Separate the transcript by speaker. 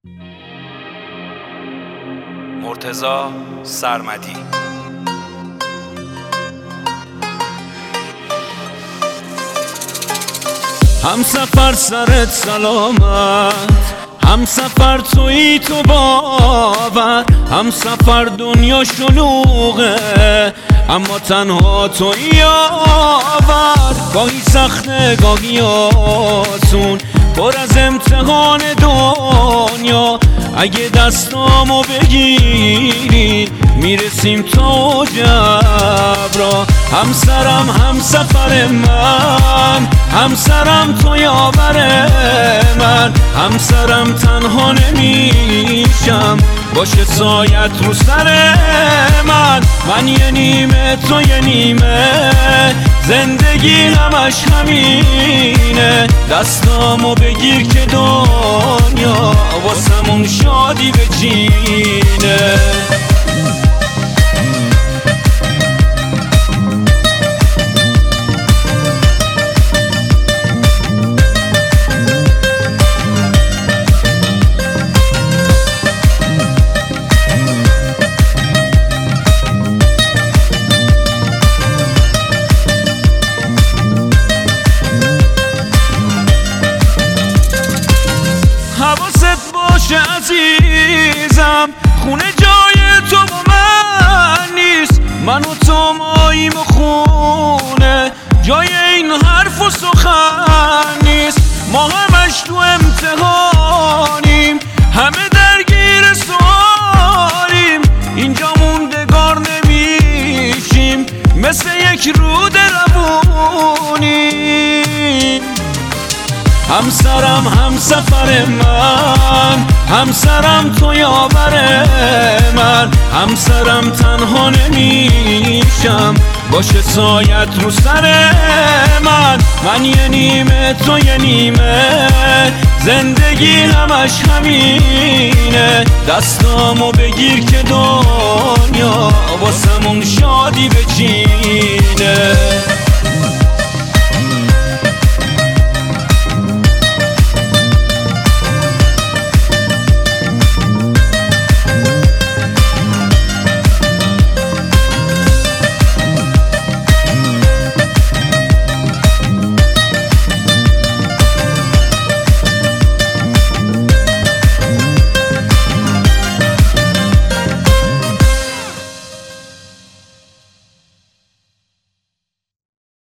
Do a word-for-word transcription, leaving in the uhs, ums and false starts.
Speaker 1: مرتضی سرمدی.
Speaker 2: هم سفر سرت سلامت، هم سفر تویی تو باور، هم سفر دنیا شلوغه اما تنها تویی یاور. گاهی سخته گاهی آسون، پر از امتحان دنیا. اگه دستامو بگیری میرسیم تا جبرا. همسرم هم سفر من، همسرم تو یاور من. همسرم تنها نمیشم، باشه سایت رو سر من. من یه نیمه تو یه نیمه، زندگی همش همینه. دستامو بگیر که دنیا واسمون شادی بچینه. حواست باشه عزیزم، خونه جای تو با من نیست. من و تو ماییم و خونه جای این حرف و سخن نیست. ما همش تو امتحانیم، همه درگیر سوالیم. اینجا موندگار نمیشیم، مثل یک رود روونیم. همسرم هم سفر من، همسرم تو یاور من. همسرم تنها نمیشم، باشه سایت رو سر من. من یه نیمه تو یه نیمه، زندگی همش همینه. دستامو بگیر که دنیا واسمون شادی بچینه.